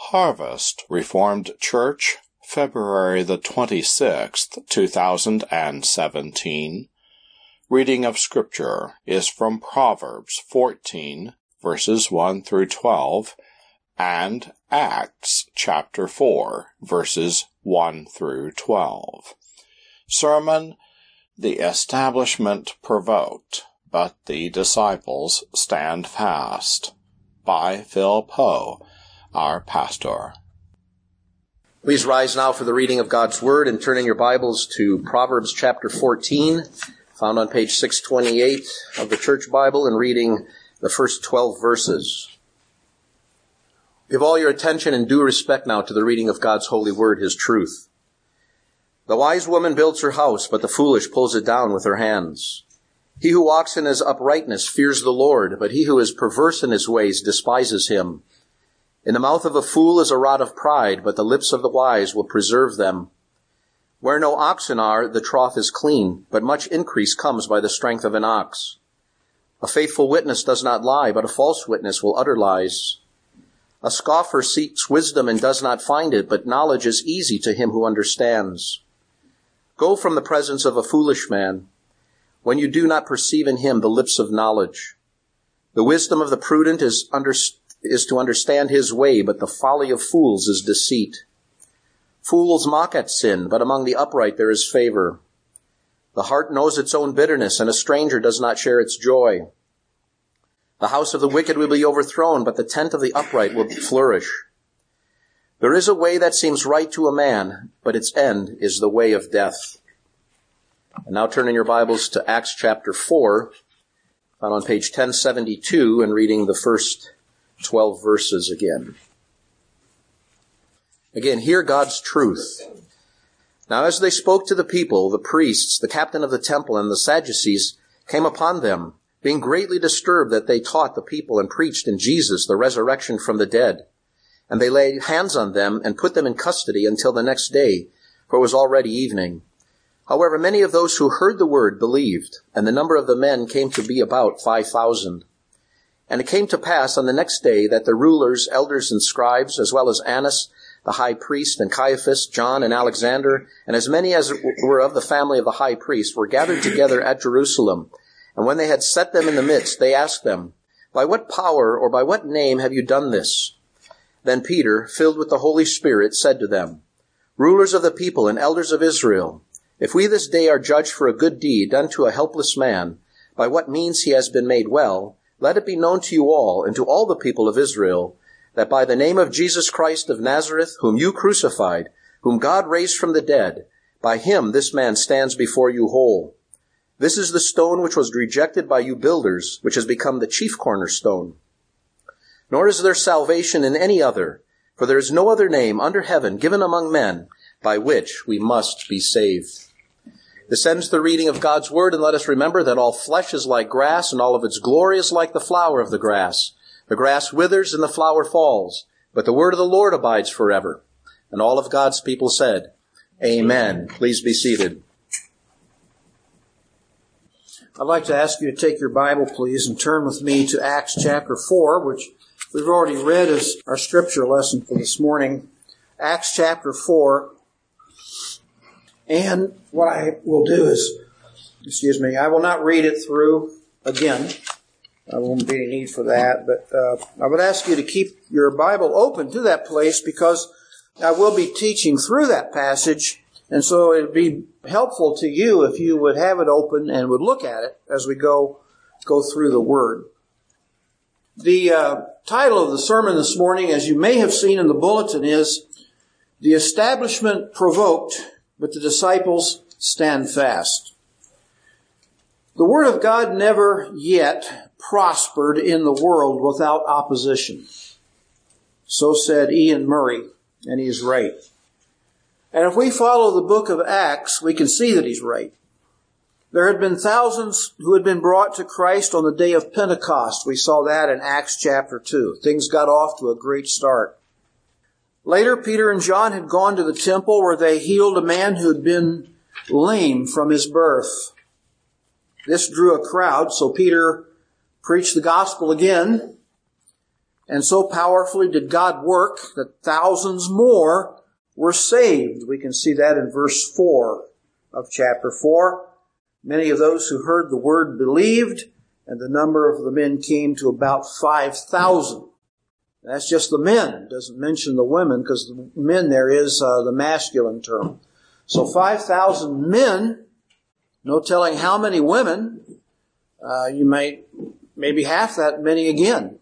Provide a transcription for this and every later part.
Harvest Reformed Church, February the 26th, 2017. Reading of Scripture is from Proverbs 14, verses 1 through 12, and Acts chapter 4, verses 1 through 12. Sermon: The establishment provoked, but the disciples stand fast, by Phil Poe, our pastor. Please rise now for the reading of God's Word and turn in your Bibles to Proverbs chapter 14, found on page 628 of the Church Bible, and reading the first 12 verses. Give all your attention and due respect now to the reading of God's holy word, His truth. The wise woman builds her house, but the foolish pulls it down with her hands. He who walks in his uprightness fears the Lord, but he who is perverse in his ways despises Him. In the mouth of a fool is a rod of pride, but the lips of the wise will preserve them. Where no oxen are, the trough is clean, but much increase comes by the strength of an ox. A faithful witness does not lie, but a false witness will utter lies. A scoffer seeks wisdom and does not find it, but knowledge is easy to him who understands. Go from the presence of a foolish man, when you do not perceive in him the lips of knowledge. The wisdom of the prudent is to understand his way, but the folly of fools is deceit. Fools mock at sin, but among the upright there is favor. The heart knows its own bitterness, and a stranger does not share its joy. The house of the wicked will be overthrown, but the tent of the upright will flourish. There is a way that seems right to a man, but its end is the way of death. And now turn in your Bibles to Acts chapter 4, found on page 1072, and reading the first 12 verses again. Again, hear God's truth. Now as they spoke to the people, the priests, the captain of the temple, and the Sadducees came upon them, being greatly disturbed that they taught the people and preached in Jesus the resurrection from the dead. And they laid hands on them and put them in custody until the next day, for it was already evening. However, many of those who heard the word believed, and the number of the men came to be about 5,000. And it came to pass on the next day that the rulers, elders, and scribes, as well as Annas, the high priest, and Caiaphas, John, and Alexander, and as many as were of the family of the high priest, were gathered together at Jerusalem. And when they had set them in the midst, they asked them, "By what power or by what name have you done this?" Then Peter, filled with the Holy Spirit, said to them, "Rulers of the people and elders of Israel, if we this day are judged for a good deed done to a helpless man, by what means he has been made well, let it be known to you all and to all the people of Israel, that by the name of Jesus Christ of Nazareth, whom you crucified, whom God raised from the dead, by him this man stands before you whole. This is the stone which was rejected by you builders, which has become the chief cornerstone. Nor is there salvation in any other, for there is no other name under heaven given among men by which we must be saved." This ends the reading of God's word, and let us remember that all flesh is like grass, and all of its glory is like the flower of the grass. The grass withers and the flower falls, but the word of the Lord abides forever. And all of God's people said, Amen. Please be seated. I'd like to ask you to take your Bible, please, and turn with me to Acts chapter 4, which we've already read as our scripture lesson for this morning. Acts chapter 4. And what I will do is, I will not read it through again. I won't be any need for that, but I would ask you to keep your Bible open to that place because I will be teaching through that passage, and so it would be helpful to you if you would have it open and would look at it as we go through the Word. The title of the sermon this morning, as you may have seen in the bulletin, is The Establishment Provoked, but the Disciples Stand Fast. The Word of God never yet prospered in the world without opposition. So said Ian Murray, and he is right. And if we follow the book of Acts, we can see that he's right. There had been thousands who had been brought to Christ on the day of Pentecost. We saw that in Acts chapter 2. Things got off to a great start. Later, Peter and John had gone to the temple where they healed a man who had been lame from his birth. This drew a crowd, so Peter preached the gospel again. And so powerfully did God work that thousands more were saved. We can see that in verse 4 of chapter 4. Many of those who heard the word believed, and the number of the men came to about 5,000. That's just the men. It doesn't mention the women, because the men there is the masculine term. So 5,000 men, no telling how many women. You might, maybe half that many again.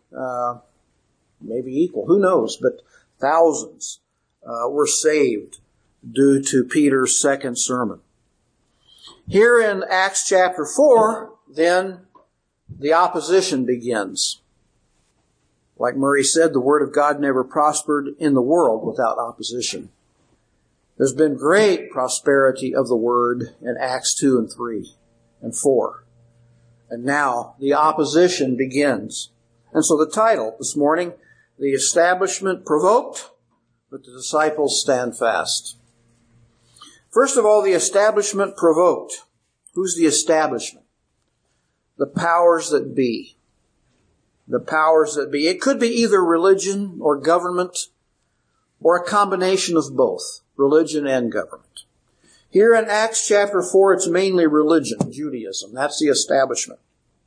Maybe equal, who knows, but thousands were saved due to Peter's second sermon. Here in Acts chapter 4, then, the opposition begins. Like Murray said, the Word of God never prospered in the world without opposition. There's been great prosperity of the Word in Acts 2 and 3 and 4. And now the opposition begins. And so the title this morning, The Establishment Provoked, but the Disciples Stand Fast. First of all, the establishment provoked. Who's the establishment? The powers that be. The powers that be. It could be either religion or government or a combination of both, religion and government. Here in Acts chapter 4, it's mainly religion, Judaism. That's the establishment.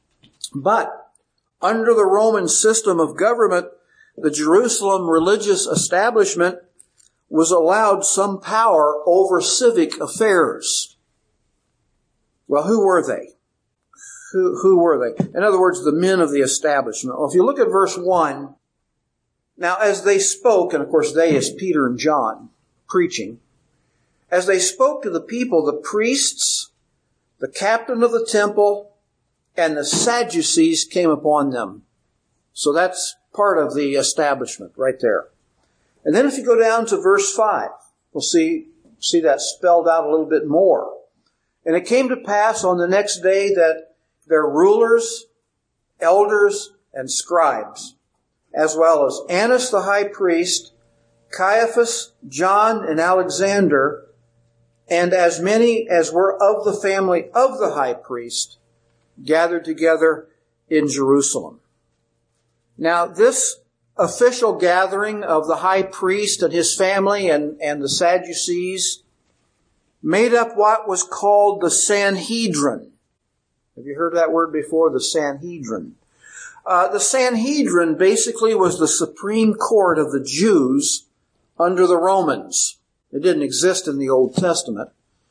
But under the Roman system of government, the Jerusalem religious establishment was allowed some power over civic affairs. Well, who were they? Who were they? In other words, the men of the establishment. Well, if you look at verse 1, now as they spoke, and of course they is Peter and John preaching, as they spoke to the people, the priests, the captain of the temple, and the Sadducees came upon them. So that's part of the establishment right there. And then if you go down to verse 5, we'll see that spelled out a little bit more. And it came to pass on the next day that their rulers, elders, and scribes, as well as Annas the high priest, Caiaphas, John, and Alexander, and as many as were of the family of the high priest, gathered together in Jerusalem. Now, this official gathering of the high priest and his family and the Sadducees made up what was called the Sanhedrin. Have you heard that word before? The Sanhedrin. The Sanhedrin basically was the supreme court of the Jews under the Romans. It didn't exist in the Old Testament.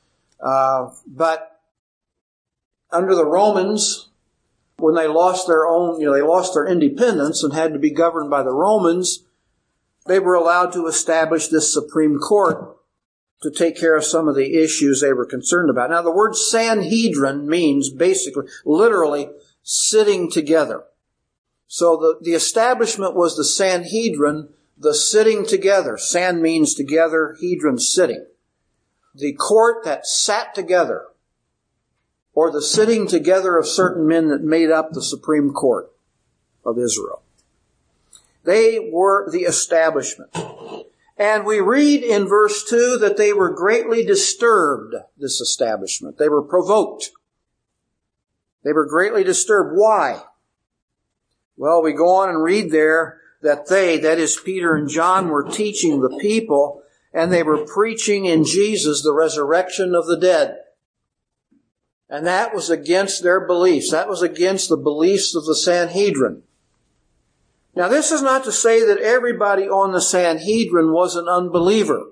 But under the Romans, when they lost their own, they lost their independence and had to be governed by the Romans, they were allowed to establish this supreme court to take care of some of the issues they were concerned about. Now, the word Sanhedrin means basically, literally, sitting together. So the establishment was the Sanhedrin, the sitting together. San means together, hedron, sitting. The court that sat together, or the sitting together of certain men that made up the Supreme Court of Israel. They were the establishment. And we read in verse 2 that they were greatly disturbed, this establishment. They were provoked. They were greatly disturbed. Why? Well, we go on and read there that they, that is Peter and John, were teaching the people, and they were preaching in Jesus the resurrection of the dead. And that was against their beliefs. That was against the beliefs of the Sanhedrin. Now, this is not to say that everybody on the Sanhedrin was an unbeliever.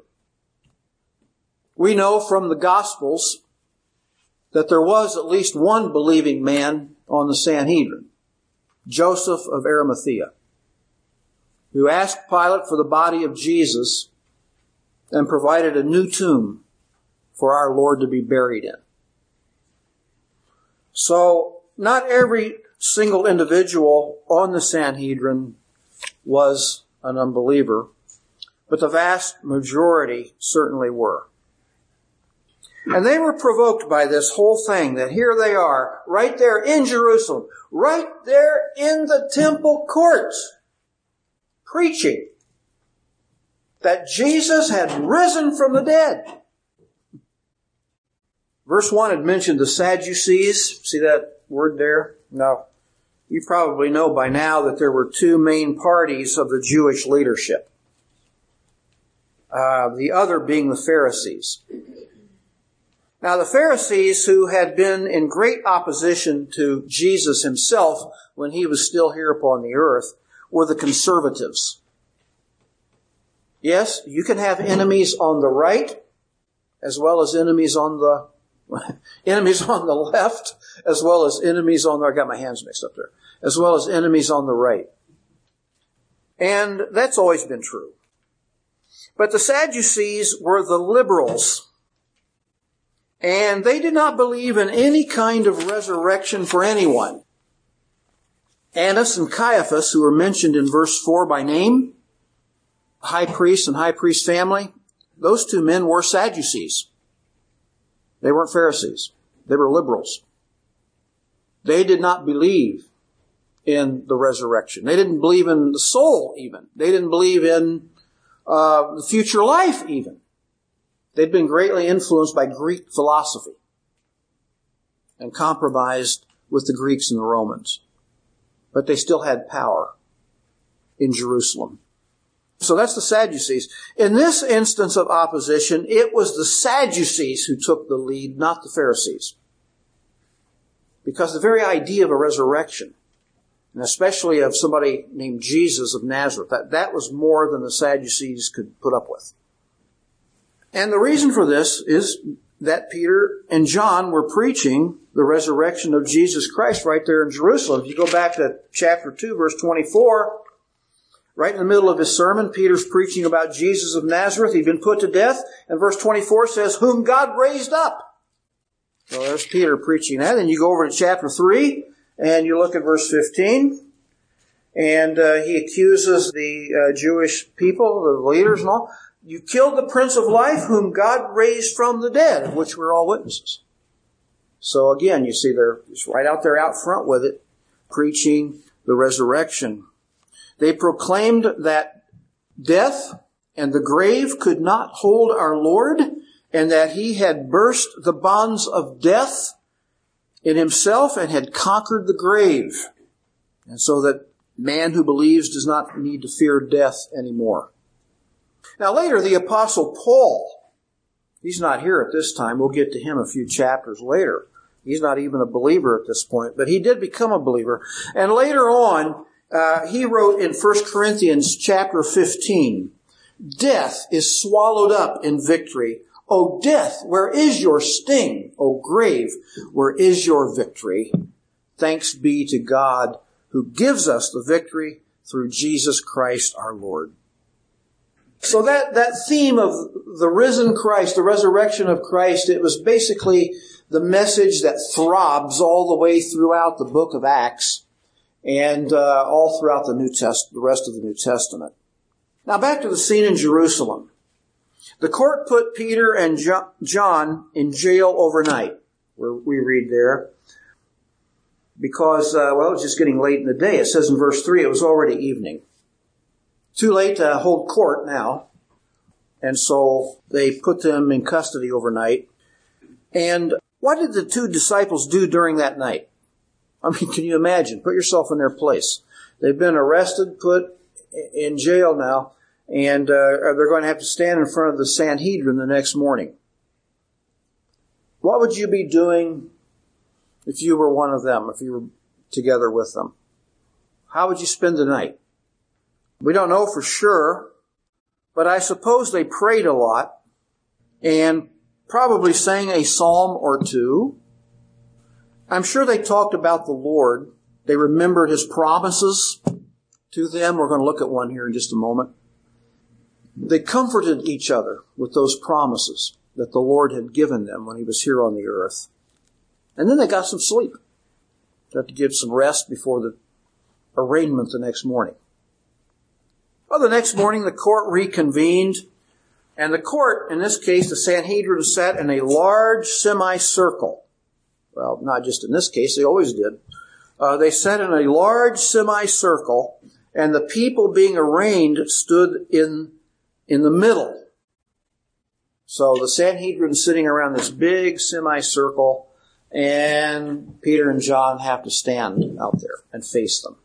We know from the Gospels that there was at least one believing man on the Sanhedrin, Joseph of Arimathea, who asked Pilate for the body of Jesus and provided a new tomb for our Lord to be buried in. So, not every single individual on the Sanhedrin was an unbeliever, but the vast majority certainly were. And they were provoked by this whole thing, that here they are, right there in Jerusalem, right there in the temple courts, preaching that Jesus had risen from the dead. Verse 1 had mentioned the Sadducees. See that word there? No. You probably know by now that there were two main parties of the Jewish leadership. The other being the Pharisees. Now, the Pharisees, who had been in great opposition to Jesus himself when he was still here upon the earth, were the conservatives. Yes, you can have enemies on the right, as well as enemies on the left, as well as enemies on the, I got my hands mixed up there, as well as enemies on the right. And that's always been true. But the Sadducees were the liberals. And they did not believe in any kind of resurrection for anyone. Annas and Caiaphas, who are mentioned in verse 4 by name, high priest and high priest family, those two men were Sadducees. They weren't Pharisees. They were liberals. They did not believe in the resurrection. They didn't believe in the soul even. They didn't believe in the future life even. They'd been greatly influenced by Greek philosophy and compromised with the Greeks and the Romans. But they still had power in Jerusalem. So that's the Sadducees. In this instance of opposition, it was the Sadducees who took the lead, not the Pharisees. Because the very idea of a resurrection, and especially of somebody named Jesus of Nazareth, that was more than the Sadducees could put up with. And the reason for this is that Peter and John were preaching the resurrection of Jesus Christ right there in Jerusalem. If you go back to chapter 2, verse 24, right in the middle of his sermon, Peter's preaching about Jesus of Nazareth. He'd been put to death. And verse 24 says, whom God raised up. So there's Peter preaching that. And you go over to chapter 3, and you look at verse 15. And he accuses the Jewish people, the leaders and all. You killed the Prince of Life, whom God raised from the dead, of which we're all witnesses. So again, you see they're right out there out front with it, preaching the resurrection. They proclaimed that death and the grave could not hold our Lord, and that he had burst the bonds of death in himself and had conquered the grave. And so that man who believes does not need to fear death anymore. Now later, the Apostle Paul, he's not here at this time. We'll get to him a few chapters later. He's not even a believer at this point, but he did become a believer. And later on, he wrote in 1 Corinthians chapter 15, death is swallowed up in victory. O death, where is your sting? O grave, where is your victory? Thanks be to God who gives us the victory through Jesus Christ our Lord. So that theme of the risen Christ, the resurrection of Christ, it was basically the message that throbs all the way throughout the book of Acts and all throughout the rest of the New Testament. Now back to the scene in Jerusalem. The court put Peter and John in jail overnight, where we read there, because, it was just getting late in the day. It says in verse 3, it was already evening. Too late to hold court now. And so they put them in custody overnight. And what did the two disciples do during that night? I mean, can you imagine? Put yourself in their place. They've been arrested, put in jail now, and they're going to have to stand in front of the Sanhedrin the next morning. What would you be doing if you were one of them, if you were together with them? How would you spend the night? We don't know for sure, but I suppose they prayed a lot and probably sang a psalm or two. I'm sure they talked about the Lord. They remembered his promises to them. We're going to look at one here in just a moment. They comforted each other with those promises that the Lord had given them when he was here on the earth. And then they got some sleep. They had to give some rest before the arraignment the next morning. Well, the next morning the court reconvened, and the court, in this case, the Sanhedrin, sat in a large semicircle. Well, not just in this case, they always did. They sat in a large semicircle, and the people being arraigned stood in the middle. So the Sanhedrin sitting around this big semicircle, and Peter and John have to stand out there and face them.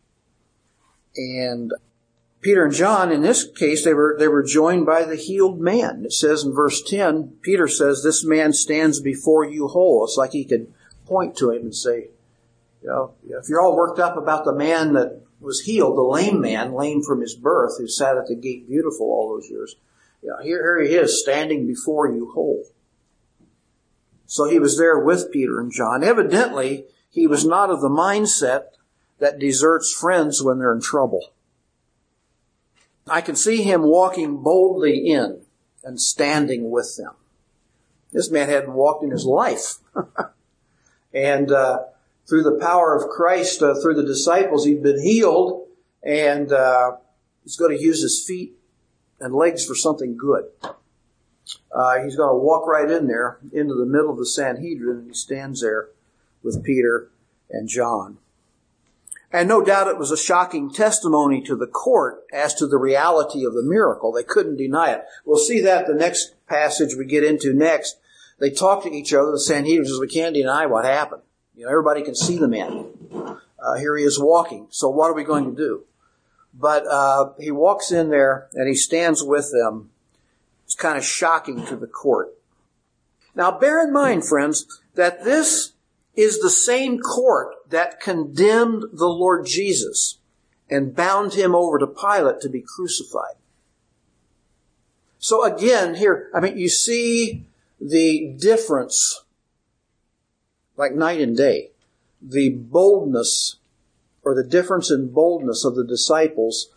And Peter and John, in this case, they were joined by the healed man. It says in verse 10, Peter says, "This man stands before you whole." It's like he could point to him and say, if you're all worked up about the man that was healed, the lame man, lame from his birth, who sat at the gate beautiful all those years, here he is standing before you whole. So he was there with Peter and John. Evidently, he was not of the mindset that deserts friends when they're in trouble. I can see him walking boldly in and standing with them. This man hadn't walked in his life. And through the power of Christ, through the disciples, he'd been healed, and he's going to use his feet and legs for something good. He's going to walk right in there into the middle of the Sanhedrin, and he stands there with Peter and John. And no doubt it was a shocking testimony to the court as to the reality of the miracle. They couldn't deny it. We'll see that the next passage we get into next. They talk to each other. The Sanhedrin says, "We can't deny what happened. Everybody can see the man. Here he is walking. So what are we going to do?" But he walks in there and he stands with them. It's kind of shocking to the court. Now bear in mind, friends, that this is the same court that condemned the Lord Jesus and bound him over to Pilate to be crucified. So again, here, you see the difference like night and day. The boldness, or the difference in boldness of the disciples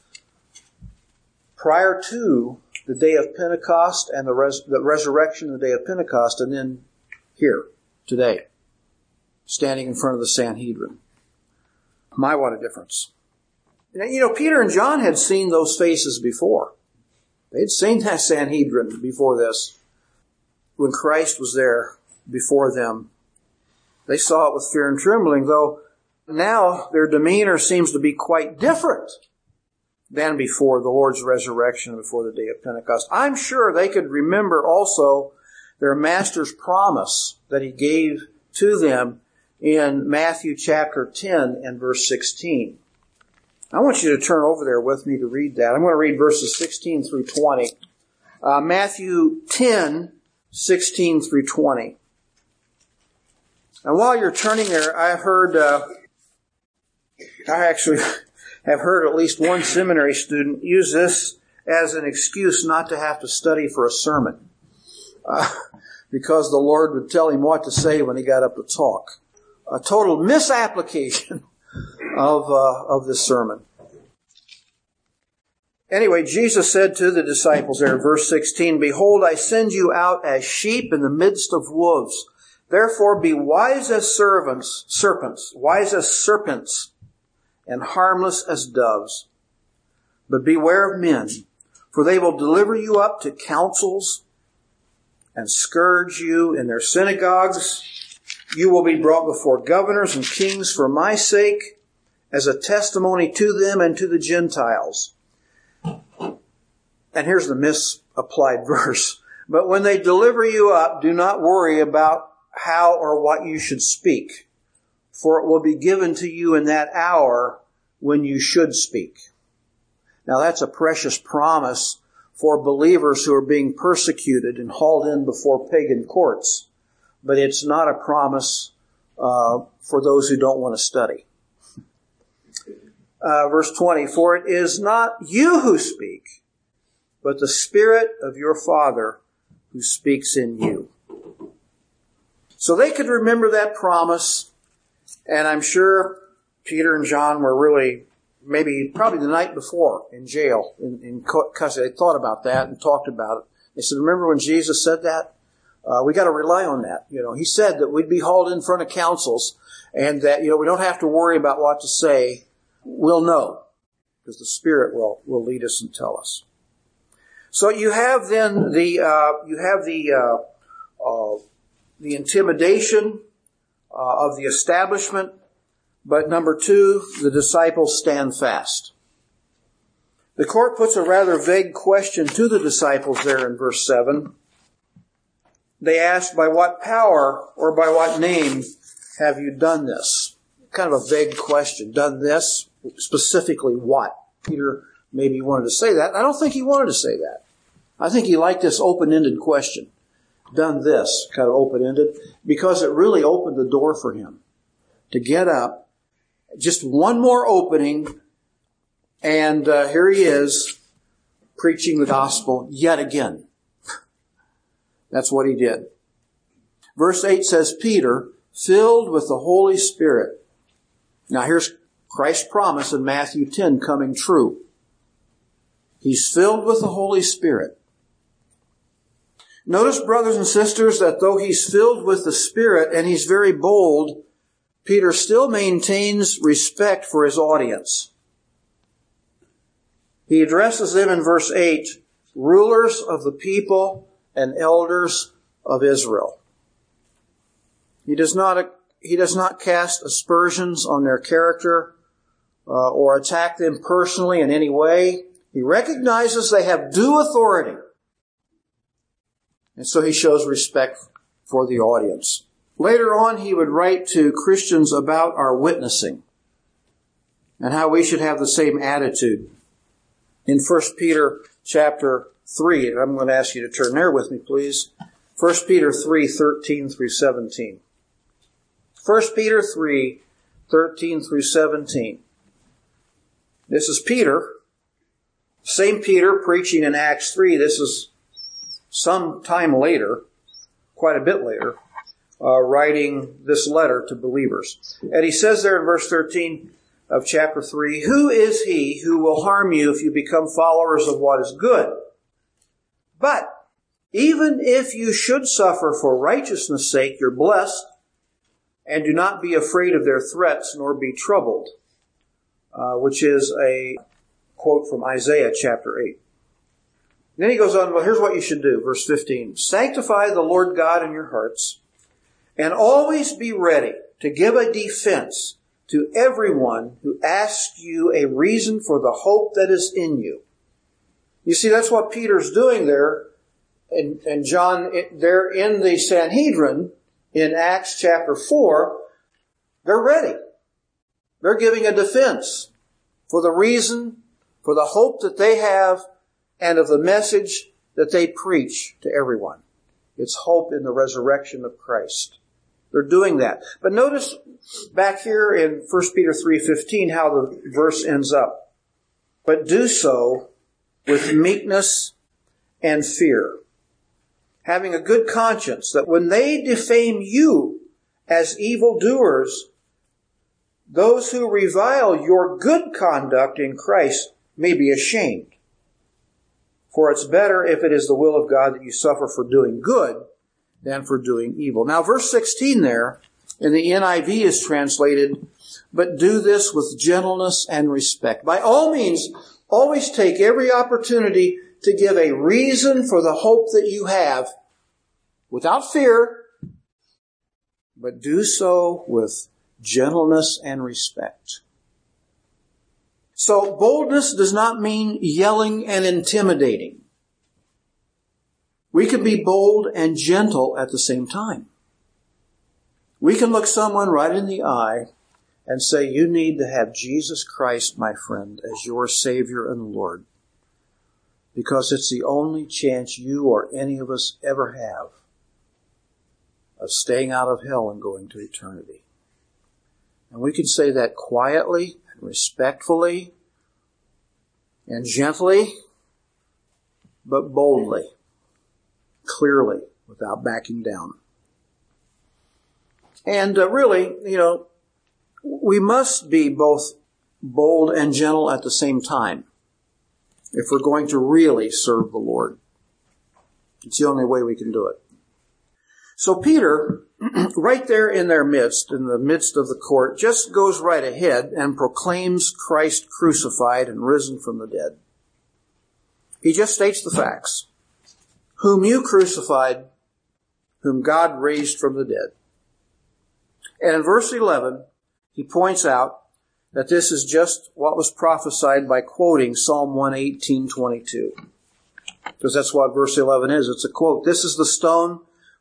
prior to the day of Pentecost and the resurrection of the day of Pentecost, and then here, today, standing in front of the Sanhedrin. My, what a difference. Peter and John had seen those faces before. They'd seen that Sanhedrin before this. When Christ was there before them, they saw it with fear and trembling, though now their demeanor seems to be quite different than before the Lord's resurrection and before the day of Pentecost. I'm sure they could remember also their Master's promise that he gave to them in Matthew chapter 10 and verse 16. I want you to turn over there with me to read that. I'm going to read verses 16 through 20. Matthew 10, 16 through 20. And while you're turning there, I actually have heard at least one seminary student use this as an excuse not to have to study for a sermon. Because the Lord would tell him what to say when he got up to talk. A total misapplication of this sermon. Anyway, Jesus said to the disciples there in verse 16, "Behold, I send you out as sheep in the midst of wolves. Therefore be wise as serpents, and harmless as doves. But beware of men, for they will deliver you up to councils and scourge you in their synagogues. You will be brought before governors and kings for my sake, as a testimony to them and to the Gentiles." And here's the misapplied verse. "But when they deliver you up, do not worry about how or what you should speak, for it will be given to you in that hour when you should speak." Now that's a precious promise for believers who are being persecuted and hauled in before pagan courts. But it's not a promise for those who don't want to study. Verse 20, "For it is not you who speak, but the Spirit of your Father who speaks in you." So they could remember that promise, and I'm sure Peter and John were really, probably the night before in jail in custody. They thought about that and talked about it. They said, "Remember when Jesus said that? We got to rely on that. He said that we'd be hauled in front of councils, and that we don't have to worry about what to say. We'll know because the Spirit will lead us and tell us." So you have then the intimidation of the establishment, but number two, the disciples stand fast. The court puts a rather vague question to the disciples there in verse 7. they asked, by what power or by what name have you done this? Kind of a vague question. Done this? Specifically what? Peter maybe wanted to say that. I don't think he wanted to say that. I think he liked this open-ended question. Done this, kind of open-ended, because it really opened the door for him to get up. Just one more opening, and here he is preaching the gospel yet again. That's what he did. Verse 8 says, Peter, filled with the Holy Spirit. Now here's Christ's promise in Matthew 10 coming true. He's filled with the Holy Spirit. Notice, brothers and sisters, that though he's filled with the Spirit and he's very bold, Peter still maintains respect for his audience. He addresses them in verse 8, rulers of the people and elders of Israel. He does not cast aspersions on their character or attack them personally in any way. He recognizes they have due authority. And so he shows respect for the audience. Later on, he would write to Christians about our witnessing and how we should have the same attitude. In 1 Peter chapter 3, and I'm going to ask you to turn there with me, please. 1 Peter 3, 13 through 17. 1 Peter 3, 13 through 17. This is Peter, same Peter preaching in Acts 3. This is some time later, quite a bit later, writing this letter to believers. And he says there in verse 13 of chapter 3, who is he who will harm you if you become followers of what is good? But even if you should suffer for righteousness' sake, you're blessed, and do not be afraid of their threats, nor be troubled, which is a quote from Isaiah chapter 8. Then he goes on, well, here's what you should do. Verse 15, sanctify the Lord God in your hearts, and always be ready to give a defense to everyone who asks you a reason for the hope that is in you. You see, that's what Peter's doing there, and John, there in the Sanhedrin, in Acts chapter 4, they're ready. They're giving a defense for the reason, for the hope that they have, and of the message that they preach to everyone. It's hope in the resurrection of Christ. They're doing that. But notice back here in 1 Peter 3:15 how the verse ends up. But do so with meekness and fear, having a good conscience, that when they defame you as evildoers, those who revile your good conduct in Christ may be ashamed. For it's better, if it is the will of God, that you suffer for doing good than for doing evil. Now, verse 16 there, in the NIV is translated, but do this with gentleness and respect. By all means, always take every opportunity to give a reason for the hope that you have, without fear, but do so with gentleness and respect. So boldness does not mean yelling and intimidating. We can be bold and gentle at the same time. We can look someone right in the eye and say, you need to have Jesus Christ, my friend, as your Savior and Lord, because it's the only chance you or any of us ever have of staying out of hell and going to eternity. And we can say that quietly and respectfully and gently, but boldly, clearly, without backing down. And really, we must be both bold and gentle at the same time if we're going to really serve the Lord. It's the only way we can do it. So Peter, right there in their midst, in the midst of the court, just goes right ahead and proclaims Christ crucified and risen from the dead. He just states the facts. Whom you crucified, whom God raised from the dead. And in verse 11, he points out that this is just what was prophesied by quoting Psalm 118:22. Because that's what verse 11 is. It's a quote. This is the stone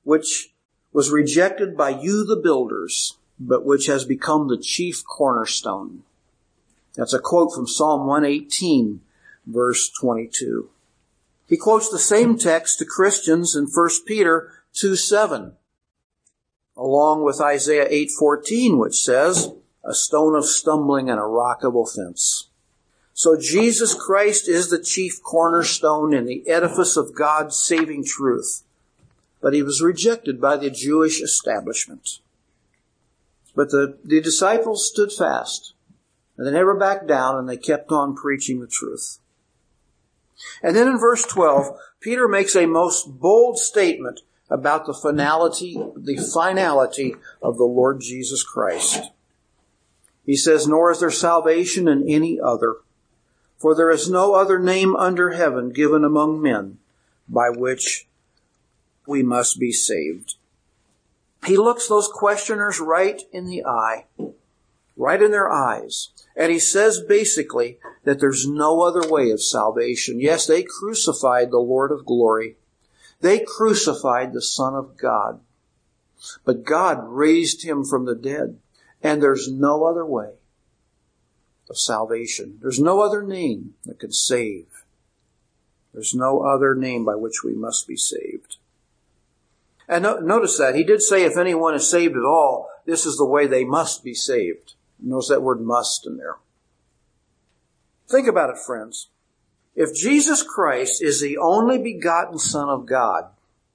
which was rejected by you the builders, but which has become the chief cornerstone. That's a quote from Psalm 118, verse 22. He quotes the same text to Christians in 1 Peter 2:7, along with Isaiah 8:14, which says, a stone of stumbling and a rock of offense. So Jesus Christ is the chief cornerstone in the edifice of God's saving truth. But he was rejected by the Jewish establishment. But the disciples stood fast, and they never backed down, and they kept on preaching the truth. And then in verse 12, Peter makes a most bold statement about the finality of the Lord Jesus Christ. He says, nor is there salvation in any other, for there is no other name under heaven given among men by which we must be saved. He looks those questioners right in the eye, right in their eyes, and he says basically that there's no other way of salvation. Yes, they crucified the Lord of glory. They crucified the Son of God. But God raised him from the dead, and there's no other way of salvation. There's no other name that can save. There's no other name by which we must be saved. And notice that. He did say if anyone is saved at all, this is the way they must be saved. Notice that word must in there. Think about it, friends. If Jesus Christ is the only begotten Son of God,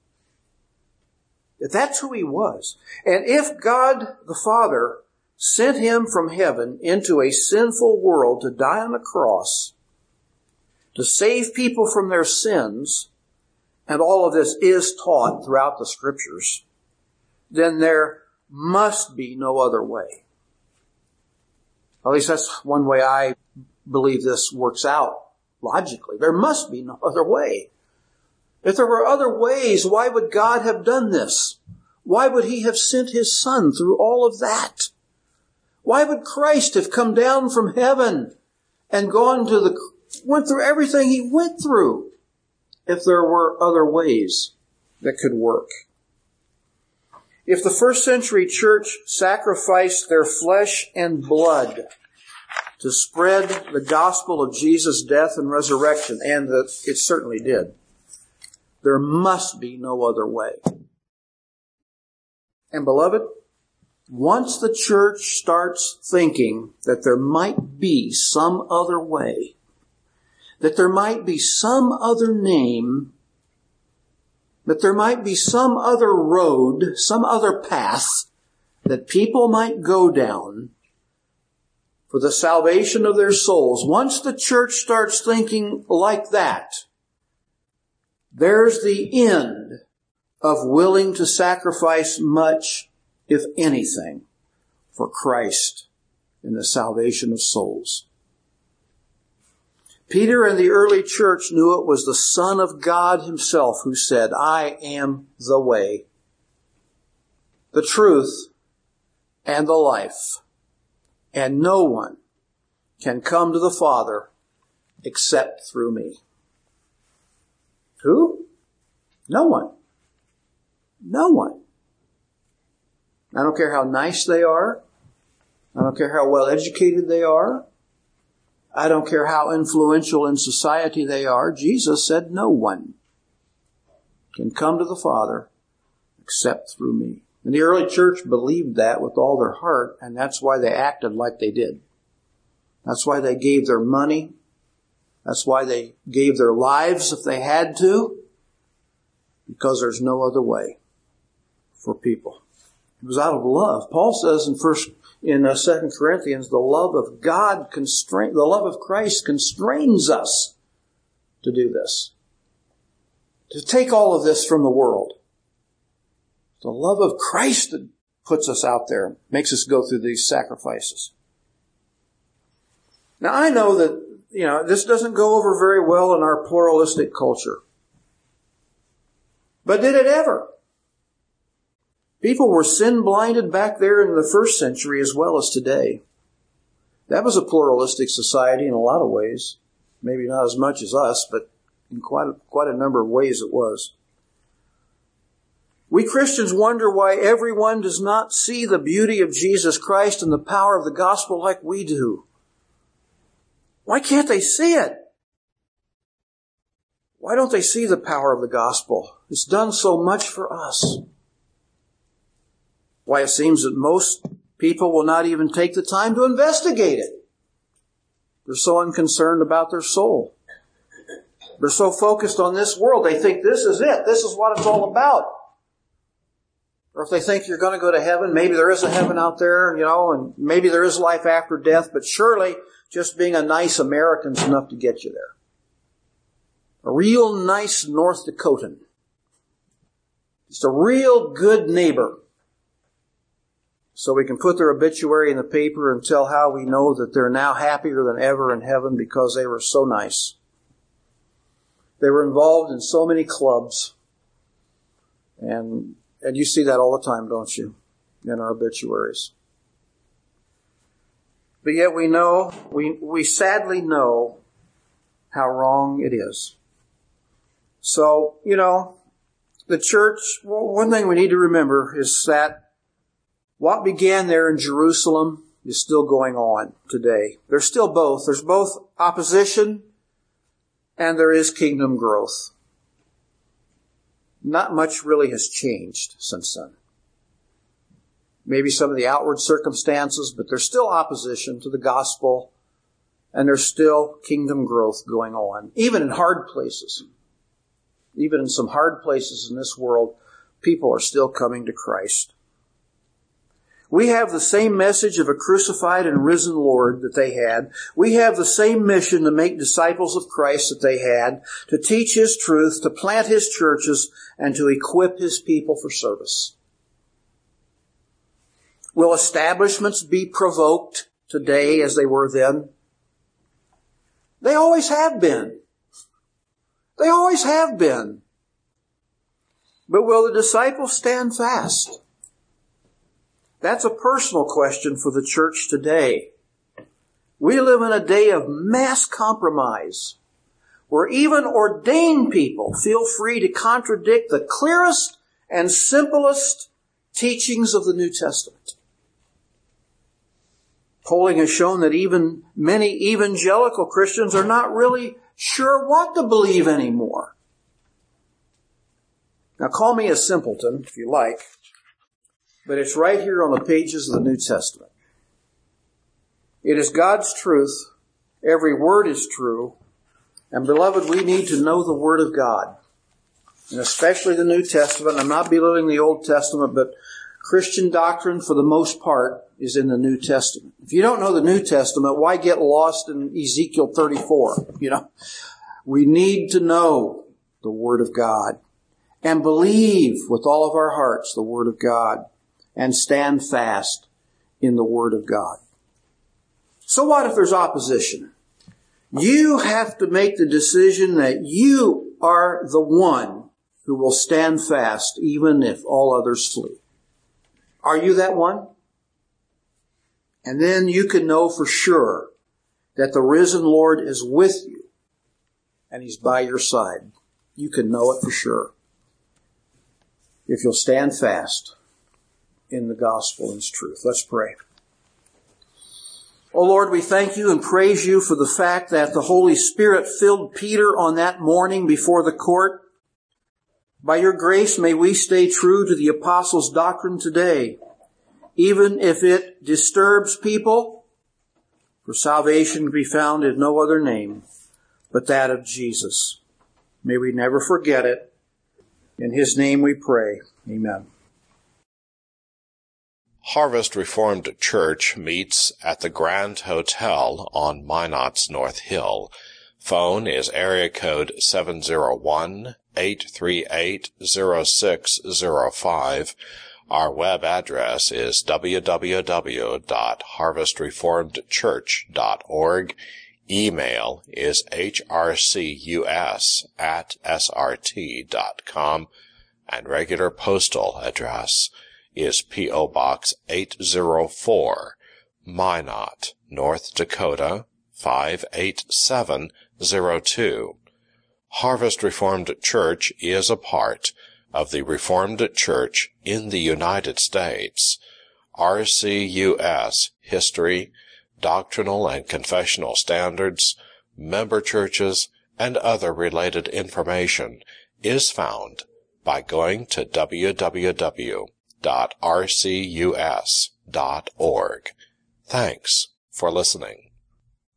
if that's who he was, and if God the Father sent him from heaven into a sinful world to die on a cross, to save people from their sins, and all of this is taught throughout the Scriptures, then there must be no other way. At least that's one way I believe this works out logically. There must be no other way. If there were other ways, why would God have done this? Why would he have sent his Son through all of that? Why would Christ have come down from heaven and went through everything he went through if there were other ways that could work? If the first century church sacrificed their flesh and blood to spread the gospel of Jesus' death and resurrection, and that it certainly did, there must be no other way. And beloved, once the church starts thinking that there might be some other way, that there might be some other name, that there might be some other road, some other path that people might go down for the salvation of their souls, once the church starts thinking like that, there's the end of willing to sacrifice much, if anything, for Christ in the salvation of souls. Peter and the early church knew it was the Son of God himself who said, I am the way, the truth, and the life, and no one can come to the Father except through me. Who? No one. No one. I don't care how nice they are. I don't care how well educated they are. I don't care how influential in society they are. Jesus said no one can come to the Father except through me. And the early church believed that with all their heart, and that's why they acted like they did. That's why they gave their money. That's why they gave their lives if they had to, because there's no other way for people. It was out of love. Paul says in 2 Corinthians, the love of the love of Christ constrains us to do this, to take all of this from the world. The love of Christ that puts us out there, makes us go through these sacrifices. Now I know that, this doesn't go over very well in our pluralistic culture. But did it ever? People were sin-blinded back there in the first century as well as today. That was a pluralistic society in a lot of ways. Maybe not as much as us, but in quite a number of ways it was. We Christians wonder why everyone does not see the beauty of Jesus Christ and the power of the gospel like we do. Why can't they see it? Why don't they see the power of the gospel? It's done so much for us. Why it seems that most people will not even take the time to investigate it. They're so unconcerned about their soul. They're so focused on this world, they think this is it. This is what it's all about. Or if they think you're going to go to heaven, maybe there is a heaven out there, and maybe there is life after death, but surely just being a nice American is enough to get you there. A real nice North Dakotan. Just a real good neighbor. So we can put their obituary in the paper and tell how we know that they're now happier than ever in heaven because they were so nice. They were involved in so many clubs. And you see that all the time, don't you, in our obituaries. But yet we sadly know how wrong it is. So, the church, one thing we need to remember is that what began there in Jerusalem is still going on today. There's still both. There's both opposition and there is kingdom growth. Not much really has changed since then. Maybe some of the outward circumstances, but there's still opposition to the gospel, and there's still kingdom growth going on, even in hard places. Even in some hard places in this world, people are still coming to Christ. We have the same message of a crucified and risen Lord that they had. We have the same mission to make disciples of Christ that they had, to teach His truth, to plant His churches, and to equip His people for service. Will establishments be provoked today as they were then? They always have been. They always have been. But will the disciples stand fast? That's a personal question for the church today. We live in a day of mass compromise, where even ordained people feel free to contradict the clearest and simplest teachings of the New Testament. Polling has shown that even many evangelical Christians are not really sure what to believe anymore. Now, call me a simpleton, if you like, but it's right here on the pages of the New Testament. It is God's truth. Every word is true. And beloved, we need to know the Word of God, and especially the New Testament. I'm not belittling the Old Testament, but Christian doctrine, for the most part, is in the New Testament. If you don't know the New Testament, why get lost in Ezekiel 34? We need to know the Word of God and believe with all of our hearts the Word of God and stand fast in the Word of God. So what if there's opposition? You have to make the decision that you are the one who will stand fast even if all others flee. Are you that one? And then you can know for sure that the risen Lord is with you and He's by your side. You can know it for sure if you'll stand fast in the gospel and its truth. Let's pray. Oh Lord, we thank You and praise You for the fact that the Holy Spirit filled Peter on that morning before the court. By Your grace, may we stay true to the apostles' doctrine today, even if it disturbs people, for salvation can be found in no other name but that of Jesus. May we never forget it. In His name we pray. Amen. Harvest Reformed Church meets at the Grand Hotel on Minot's North Hill. Phone is area code 701-838-0605. Our web address is www.harvestreformedchurch.org. Email is hrcus@srt.com. And regular postal address is P.O. Box 804, Minot, North Dakota 58702. Harvest Reformed Church is a part of the Reformed Church in the United States, RCUS History, Doctrinal and Confessional Standards, member churches, and other related information is found by going to www.rcus.org. Thanks for listening.